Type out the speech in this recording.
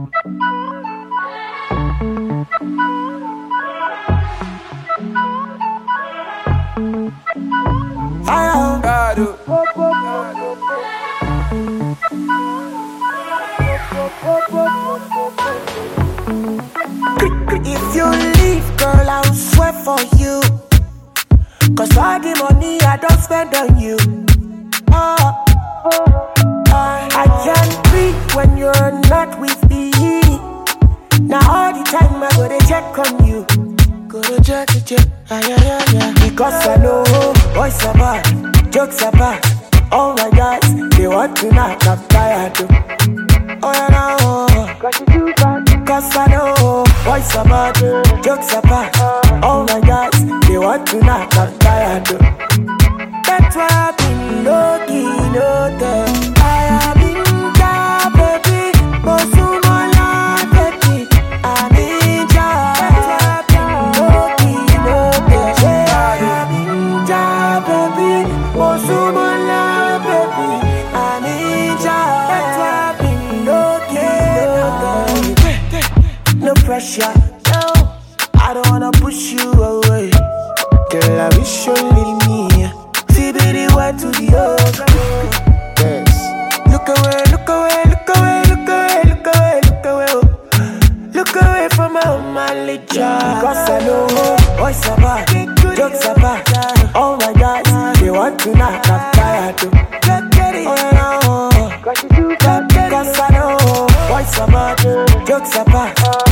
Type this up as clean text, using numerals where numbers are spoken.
If you leave, girl, I'll swear for you. Cause all the money I don't spend on you. I can't breathe when you're not with me. Now all the time I gotta check on you. Gotta check, because I know boys are bad, jokes are bad. All my guys, they want to knock, I'm tired. Oh yeah, no, cause you too bad. Cause I know boys are bad, jokes are bad. All my guys, they want to knock, I'm tired. That's why I've been low-key, no-key. I have been down, baby, but soon my life, baby, I need ya. That's why I've been low-key, no-key. I have been down, baby, but soon my life, baby, I need ya. That's why I've been low-key, no-key. No pressure, no, I don't wanna push you away. Girl, I wish you leave me. See, baby, where to the ocean. Yes. Look away, look away, look away, look away, look away, look away. Oh. Look away from my manly child. Because I know boys are bad, jokes are bad. All my guys, they want to knock, I'm tired. Oh, no. Because I know boys are bad, jokes are bad.